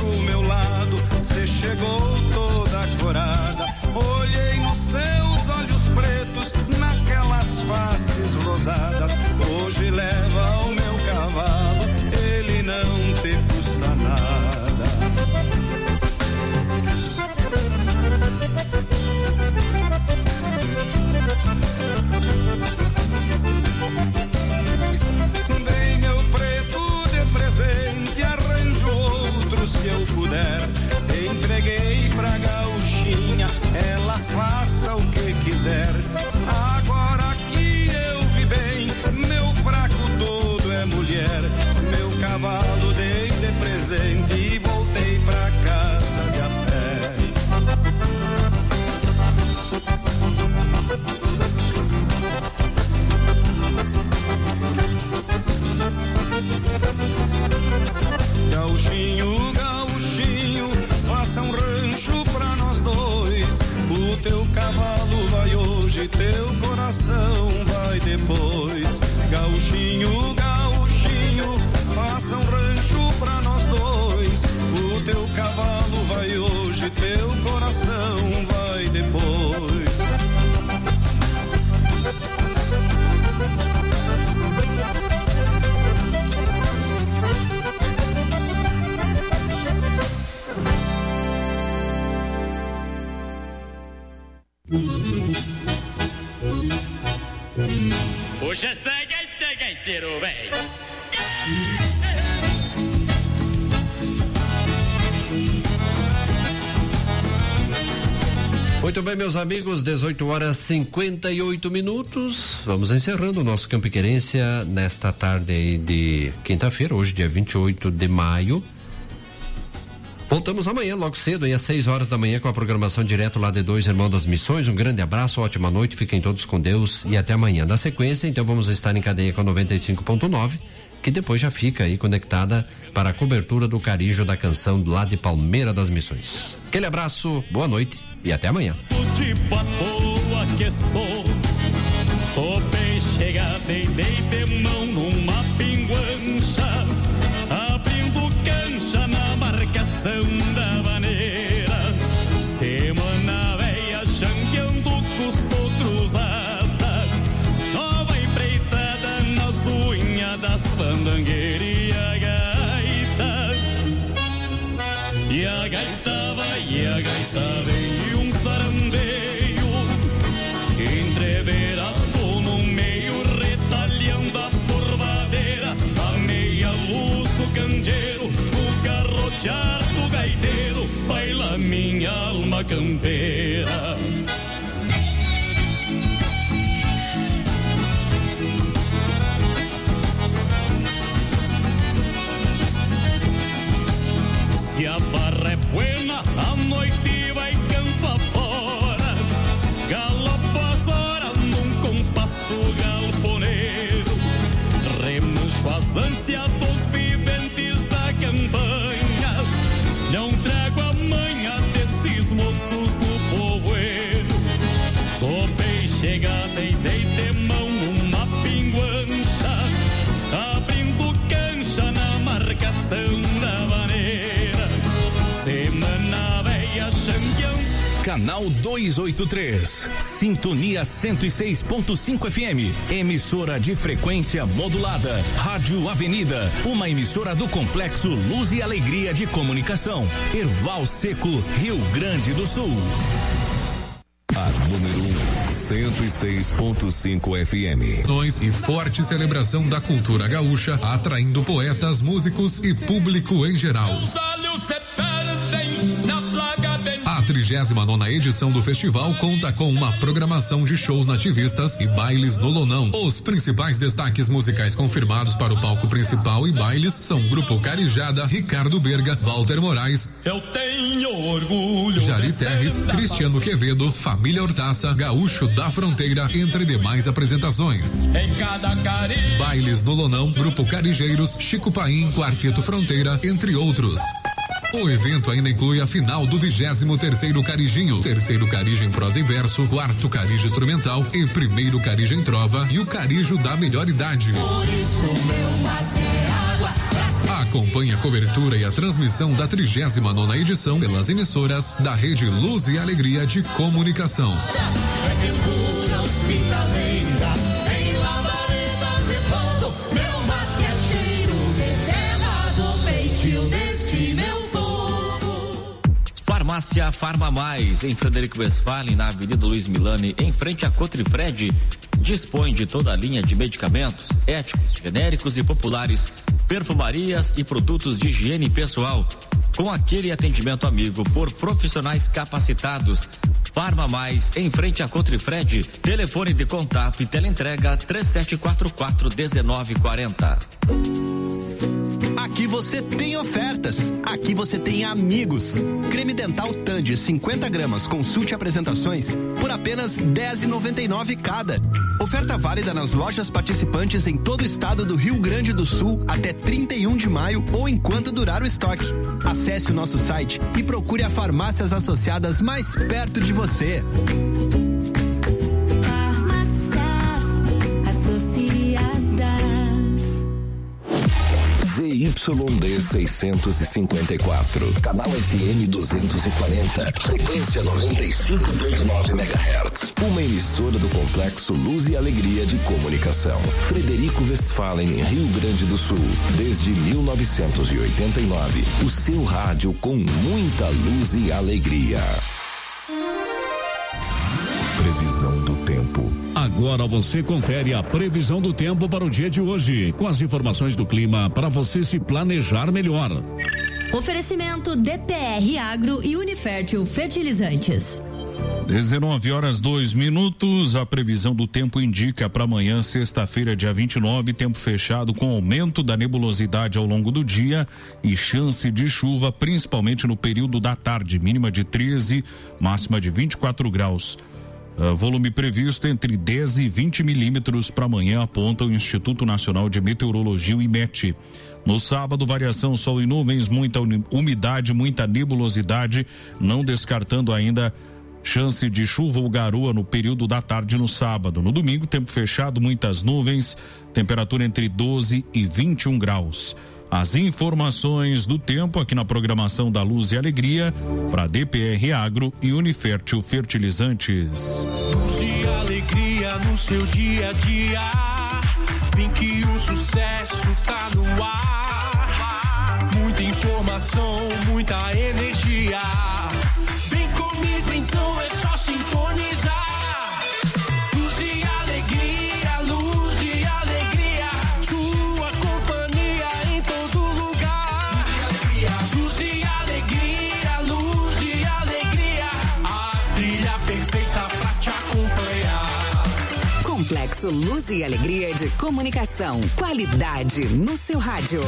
S2: Olhei nos seus olhos
S17: gaiteiro velho.
S1: Muito bem, meus amigos, dezoito horas e cinquenta e oito minutos. Vamos encerrando o nosso Campo e Querência nesta tarde aí de quinta-feira, hoje, dia vinte e oito de maio. Voltamos amanhã, logo cedo, aí às seis horas da manhã, com a programação direto lá de Dois Irmãos das Missões. Um grande abraço, ótima noite, fiquem todos com Deus e até amanhã. Na sequência, então, vamos estar em cadeia com a noventa e cinco ponto nove, que depois já fica aí conectada para a cobertura do Carijo da Canção lá de Palmeira das Missões. Aquele abraço, boa noite e até amanhã.
S16: Tipo à toa que sou, tô bem chegado e dei de mão numa pinguancha, abrindo cancha na marcação da maneira. Semana velha jangueando, custo cruzada, nova empreitada nas unhas das fandangueiras e a gaita. E a gaita vai, e a gaita vem, e um sarandeio entreverado no meio, retalhando a porvadeira, a meia luz do candeeiro, o garrotear do gaiteiro, baila minha alma campeira. Se a barra é buena, a noite vai campo afora, galopa as horas num compasso galponeiro, remancho as ânsias dos viventes da campanha, não trago a manha desses moços do povoeiro. Tô bem chegada e dei de mão uma pinguancha, abrindo cancha na marcação da maneira. Semana velha xangueão.
S3: Canal duzentos e oitenta e três, Sintonia cento e seis ponto cinco F M, emissora de frequência modulada. Rádio Avenida, uma emissora do Complexo Luz e Alegria de Comunicação. Erval Seco, Rio Grande do Sul. A número um, cento e seis ponto cinco F M.
S6: E forte celebração da cultura gaúcha, atraindo poetas, músicos e público em geral. A trigésima nona edição do festival conta com uma programação de shows nativistas e bailes no Lonão. Os principais destaques musicais confirmados para o palco principal e bailes são Grupo Carijada, Ricardo Berga, Walter Moraes,
S16: Eu tenho orgulho,
S6: Jari Terres, Cristiano Quevedo, Família Hortaça, Gaúcho da Fronteira, entre demais apresentações.
S16: Em cada carinho.
S6: Bailes no Lonão, Grupo Carijeiros, Chico Paim, Quarteto Fronteira, entre outros. O evento ainda inclui a final do vigésimo terceiro Carijinho, terceiro Carijo em prosa e verso, quarto Carijo instrumental e primeiro Carijo em trova e o Carijo da melhor idade. Acompanhe a cobertura e a transmissão da trigésima nona edição pelas emissoras da Rede Luz e Alegria de Comunicação.
S18: Farmácia Farma Mais, em Frederico Westphalen, na Avenida Luiz Milani, em frente a Cotrifred, dispõe de toda a linha de medicamentos, éticos, genéricos e populares, perfumarias e produtos de higiene pessoal, com aquele atendimento amigo por profissionais capacitados. Farma Mais, em frente a Cotrifred, telefone de contato e teleentrega três sete quatro quatro um nove quatro zero.
S19: Aqui você tem ofertas, aqui você tem amigos. Creme dental Tandy cinquenta gramas, consulte apresentações por apenas dez reais e noventa e nove cada. Oferta válida nas lojas participantes em todo o estado do Rio Grande do Sul até trinta e um de maio ou enquanto durar o estoque. Acesse o nosso site e procure a farmácias associadas mais perto de você.
S9: Z Y D seiscentos e cinquenta e quatro, canal F M duzentos e quarenta, frequência noventa e cinco ponto nove megahertz. Uma emissora do Complexo Luz e Alegria de Comunicação. Frederico Westphalen, Rio Grande do Sul, desde mil novecentos e oitenta e nove. O seu rádio com muita luz e alegria.
S20: Previsão do tempo.
S4: Agora você confere a previsão do tempo para o dia de hoje, com as informações do clima para você se planejar melhor.
S17: Oferecimento D P R Agro e Unifértil Fertilizantes.
S4: dezenove horas dois minutos. A previsão do tempo indica para amanhã, sexta-feira, dia vinte e nove, tempo fechado com aumento da nebulosidade ao longo do dia e chance de chuva, principalmente no período da tarde, mínima de treze, máxima de vinte e quatro graus. Uh, volume previsto entre dez e vinte milímetros para amanhã, aponta o Instituto Nacional de Meteorologia, o IMET. No sábado, variação sol e nuvens, muita umidade, muita nebulosidade, não descartando ainda chance de chuva ou garoa no período da tarde no sábado. No domingo, tempo fechado, muitas nuvens, temperatura entre doze e vinte e um graus. As informações do tempo aqui na programação da Luz e Alegria para D P R Agro e Unifértil Fertilizantes.
S16: Luz e alegria no seu dia a dia, vem que o sucesso tá no ar. Muita informação, muita energia. Vem comigo então, é só sintonizar. Luz e alegria, luz e alegria, sua companhia em todo lugar. Luz e alegria, luz e alegria, a trilha perfeita pra te acompanhar.
S20: Complexo Luz e Alegria de Comunicação. Qualidade no seu rádio.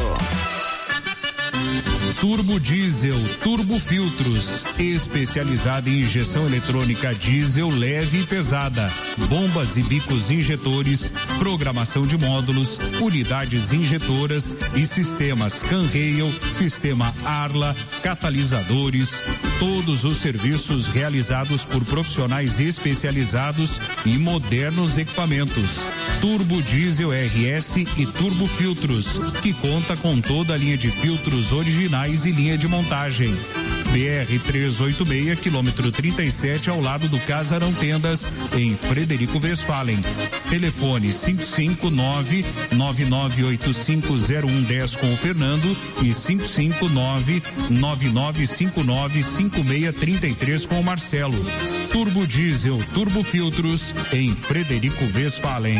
S4: Turbo Diesel, Turbo Filtros, especializada em injeção eletrônica diesel leve e pesada, bombas e bicos injetores, programação de módulos, unidades injetoras e sistemas Canrail, sistema Arla, catalisadores, todos os serviços realizados por profissionais especializados e modernos equipamentos. Turbo Diesel R S e Turbo Filtros, que conta com toda a linha de filtros originais e linha de montagem. B R trezentos e oitenta e seis, quilômetro trinta e sete, ao lado do Casarão Tendas, em Frederico Westphalen. Telefone cinco cinco nove, nove nove oito cinco zero um um zero com o Fernando e cinco cinco nove, nove nove cinco nove cinco seis três três com o Marcelo. Turbo Diesel, Turbo Filtros, em Frederico Westphalen.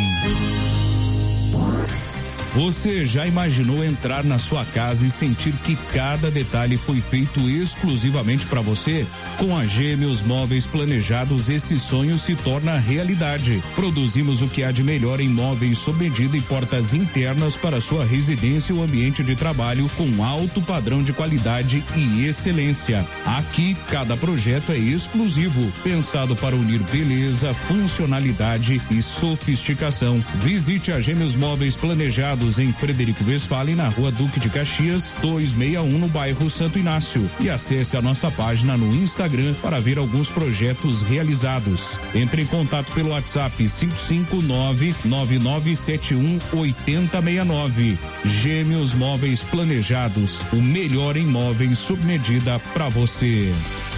S4: Você já imaginou entrar na sua casa e sentir que cada detalhe foi feito exclusivamente para você? Com a Gêmeos Móveis Planejados, esse sonho se torna realidade. Produzimos o que há de melhor em móveis sob medida e portas internas para sua residência ou ambiente de trabalho com alto padrão de qualidade e excelência. Aqui, cada projeto é exclusivo, pensado para unir beleza, funcionalidade e sofisticação. Visite a Gêmeos Móveis Planejados em Frederico Westphalen, na Rua Duque de Caxias, duzentos e sessenta e um, no bairro Santo Inácio, e acesse a nossa página no Instagram para ver alguns projetos realizados. Entre em contato pelo WhatsApp cinco cinco nove, nove nove sete um, oito zero seis nove. Gêmeos Móveis Planejados, o melhor em móveis sob medida para você.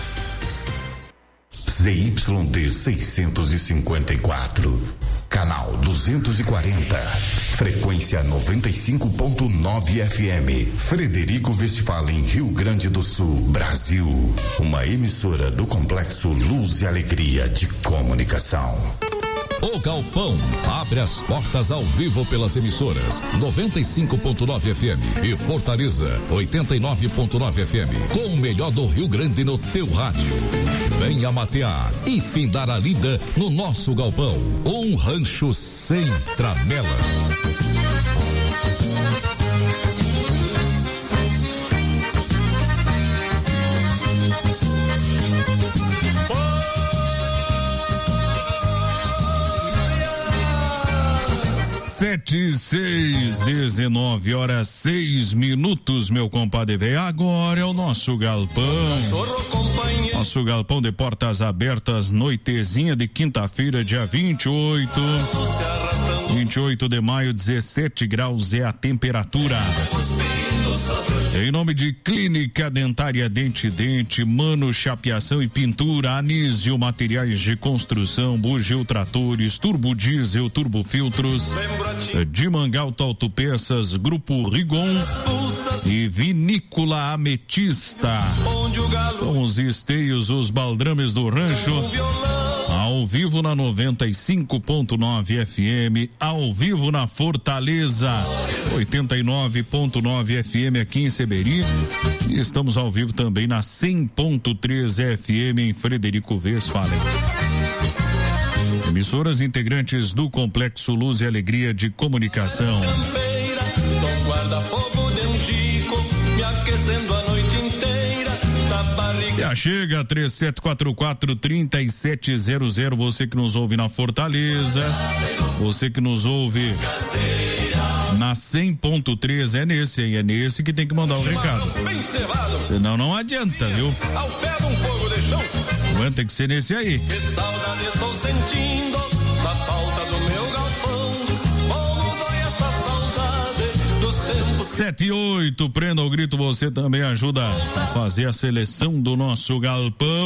S14: Z Y D seiscentos e cinquenta e quatro, canal duzentos e quarenta, frequência noventa e cinco ponto nove F M, Frederico Westphalen, Rio Grande do Sul, Brasil. Uma emissora do Complexo Luz e Alegria de Comunicação.
S5: O Galpão abre as portas ao vivo pelas emissoras noventa e cinco ponto nove F M e Fortaleza oitenta e nove ponto nove F M, com o melhor do Rio Grande no teu rádio. Venha matear e findar a lida no nosso galpão. Um rancho sem tramela.
S4: Sete e seis, dezenove horas seis minutos, meu compadre velho. Agora é o nosso galpão. Nosso galpão de portas abertas, noitezinha de quinta-feira, dia vinte e oito. vinte e oito de maio, dezessete graus é a temperatura. Em nome de Clínica Dentária Dente Dente, Mano Chapeação e Pintura, Anísio Materiais de Construção, Bugio Tratores, Turbo Diesel, Turbo Filtros, de Mangalto Autopeças, Grupo Rigon e Vinícola Ametista. São os esteios, os baldrames do rancho. Ao vivo na noventa e cinco ponto nove F M, ao vivo na Fortaleza, oitenta e nove ponto nove F M aqui em Seberi. E estamos ao vivo também na cem ponto três F M em Frederico Westphalen. Emissoras integrantes do Complexo Luz e Alegria de Comunicação. Já chega três sete quatro quatro, três sete zero zero, você que nos ouve na Fortaleza, você que nos ouve na cem ponto três, é nesse aí, é nesse que tem que mandar o recado. Senão não adianta, viu? Vai ter que ser nesse aí.
S16: Que saudade estou sentindo da falta do meu galpão. Como dói essa saudade dos tempos.
S4: sete e oito, prenda o grito, você também ajuda a fazer a seleção do nosso galpão.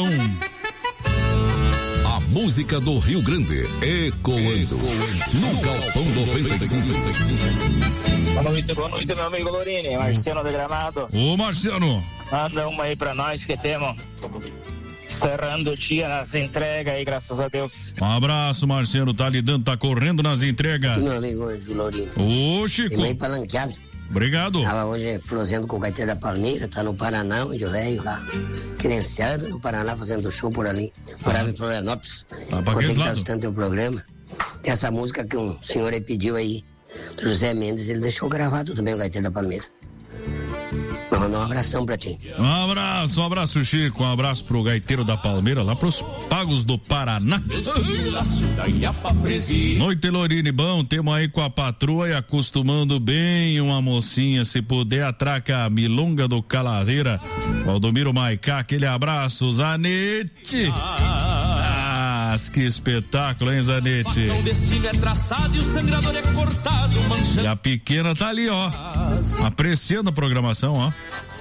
S3: A música do Rio Grande ecoando no Galpão noventa e cinco.
S13: Boa noite, boa noite, meu amigo Lorini, Marciano de Gramado.
S4: Ô, Marciano.
S13: Manda uma aí pra nós que temos. Cerrando o dia nas entregas aí, graças a Deus.
S4: Um abraço, Marciano, tá lidando, tá correndo nas entregas.
S21: Meu amigo Lorini.
S4: Ô, Chico.
S21: E meio palanqueado.
S4: Obrigado.
S21: Tava hoje prosendo com o Gaiteiro da Palmeira, tá no Paraná, onde eu velho lá. Credenciado no Paraná, fazendo show por ali. Morava ah. em Florianópolis.
S4: Tá pra
S21: Contei que tá
S4: lado?
S21: escutando teu programa. Tem essa música que um senhor aí pediu aí, do José Mendes, ele deixou gravado também o Gaiteiro da Palmeira. Vou mandar um abração pra ti.
S4: Um abraço, um abraço, Chico. Um abraço pro Gaiteiro da Palmeira, lá pros Pagos do Paraná. Noite, Lorini, bom, temos aí com a patroa e acostumando bem uma mocinha, se puder, atraca a milonga do Calaveira. Valdomiro Maicá, aquele abraço, Zanete. Ah, que espetáculo, hein, Zanete?
S16: O destino é traçado e o sangrador é cortado, manchando.
S4: E a pequena tá ali, ó, apreciando a programação, ó.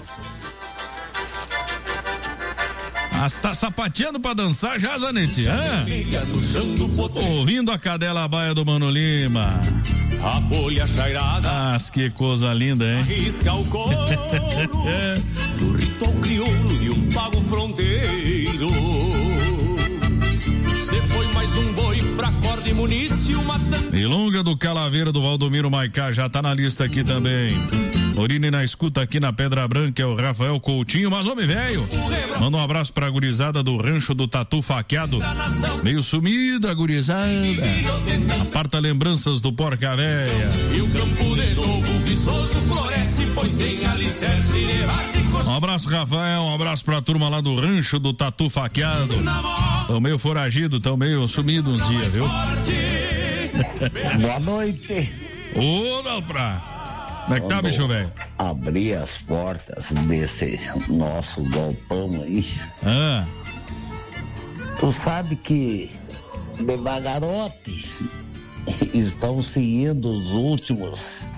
S4: Ah, tá sapateando pra dançar já, Zanete? Ah, ouvindo a cadela baia do Mano Lima.
S16: A folha chairada.
S4: Ah, que coisa linda, hein?
S16: Arrisca o couro do ritual crioulo de um pago fronteiro. Cê foi mais um boi pra corda e munício matando.
S4: Milonga do Calaveira do Valdomiro Maicá já tá na lista aqui também. Lorini na escuta aqui na Pedra Branca é o Rafael Coutinho, mas homem velho, manda um abraço pra gurizada do Rancho do Tatu Faqueado, meio sumida gurizada, aparta lembranças do Porca Véia.
S16: E o campo de novo viçoso floresce, pois tem alicerce de básico.
S4: Um abraço, Rafael, um abraço pra turma lá do Rancho do Tatu Faqueado. Tão meio foragido, tão meio sumido uns dias, viu?
S21: Boa noite.
S4: Ô, Dalprá. Como é que tá, bicho, velho?
S21: Abrir as portas desse nosso galpão aí.
S4: Ah.
S21: Tu sabe que devagarote estão seguindo os últimos